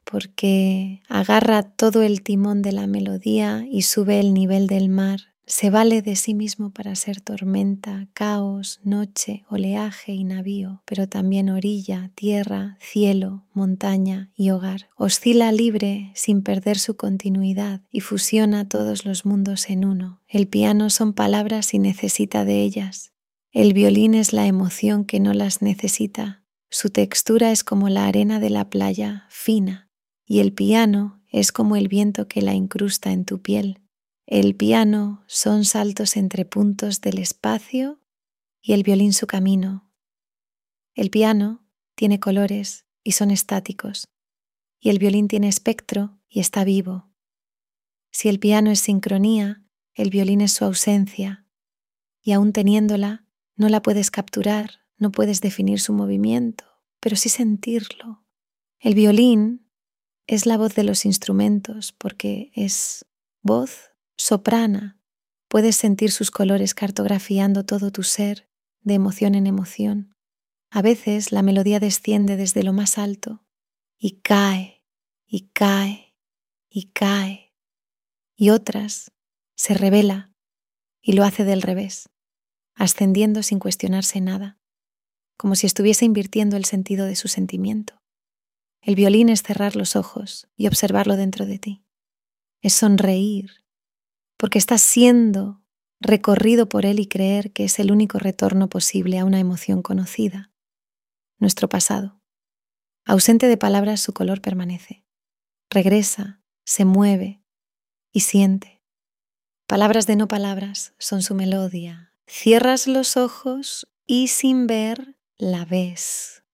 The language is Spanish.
porque agarra todo el timón de la melodía y sube el nivel del mar. Se vale de sí mismo para ser tormenta, caos, noche, oleaje y navío, pero también orilla, tierra, cielo, montaña y hogar. Oscila libre sin perder su continuidad y fusiona todos los mundos en uno. El piano son palabras y necesita de ellas. El violín es la emoción que no las necesita. Su textura es como la arena de la playa, fina, y el piano es como el viento que la incrusta en tu piel. El piano son saltos entre puntos del espacio y el violín su camino. El piano tiene colores y son estáticos, y el violín tiene espectro y está vivo. Si el piano es sincronía, el violín es su ausencia, y aún teniéndola, no la puedes capturar, no puedes definir su movimiento, pero sí sentirlo. El violín es la voz de los instrumentos porque es voz soprana. Puedes sentir sus colores cartografiando todo tu ser de emoción en emoción. A veces la melodía desciende desde lo más alto y cae, y cae, y cae. Y otras se revela y lo hace del revés, ascendiendo sin cuestionarse nada, como si estuviese invirtiendo el sentido de su sentimiento. El violín es cerrar los ojos y observarlo dentro de ti. Es sonreír, porque estás siendo recorrido por él y creer que es el único retorno posible a una emoción conocida, nuestro pasado. Ausente de palabras, su color permanece. Regresa, se mueve y siente. Palabras de no palabras son su melodía. Cierras los ojos y sin ver la ves.